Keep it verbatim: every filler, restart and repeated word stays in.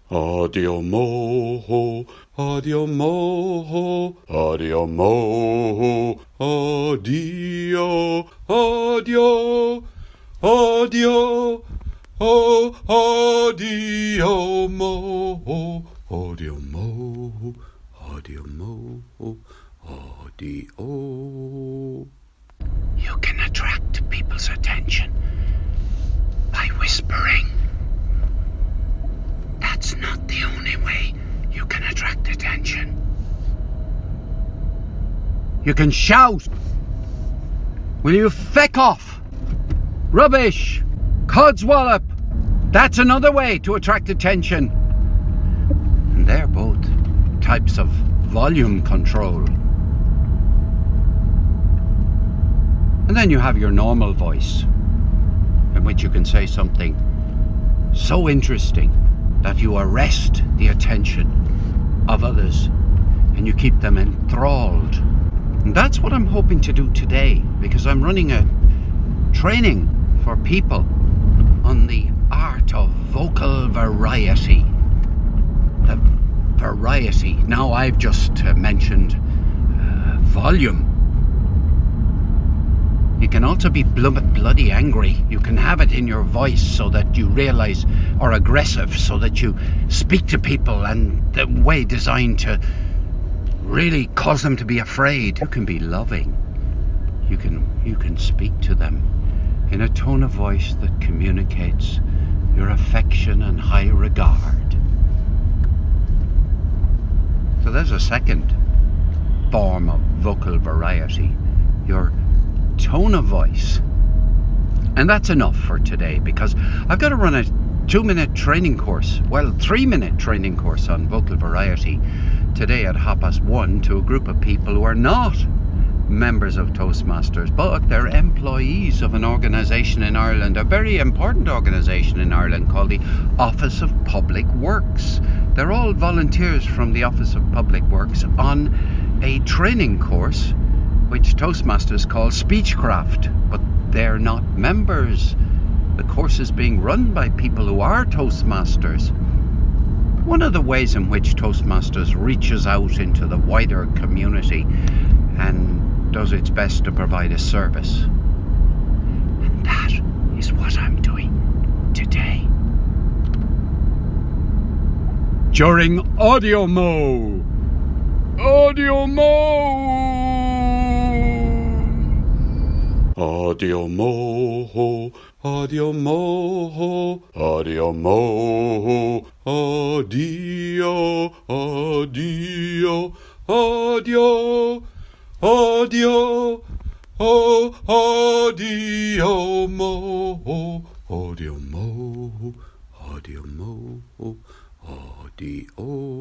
Audio Mo, Audio Mo, Audio Mo, Audio, Audio, Audio, oh, Audio Mo, Audio Mo, Audio Mo, Audio. You can attract people's attention by whispering. That's not the only way you can attract attention. You can shout. Will you feck off? Rubbish! Codswallop! That's another way to attract attention. And they're both types of volume control. And then you have your normal voice, in which you can say something so interesting that you arrest the attention of others and you keep them enthralled. And that's what I'm hoping to do today, because I'm running a training for people on the art of vocal variety. The variety. Now I've just uh, mentioned uh, volume. You can also be bl- bloody angry. You can have it in your voice so that you realize, or aggressive, so that you speak to people and the way designed to really cause them to be afraid. You can be loving. You can you can speak to them in a tone of voice that communicates your affection and high regard. So there's a second form of vocal variety. Your tone of voice. And that's enough for today, because I've got to run a two minute training course, well, three minute training course on vocal variety today at half past one to a group of people who are not members of Toastmasters, but they're employees of an organisation in Ireland, a very important organisation in Ireland called the Office of Public Works. They're all volunteers from the Office of Public Works on a training course which Toastmasters call Speechcraft, but they're not members. The course is being run by people who are Toastmasters. One of the ways in which Toastmasters reaches out into the wider community and does its best to provide a service. And that is what I'm doing today. During Audio Mo. Audio Mo. Audio Mo, Audio Mo, Audio Mo, Audio, Audio, Audio, Audio, oh, Audio Mo, Audio Mo, Audio Mo, Audio.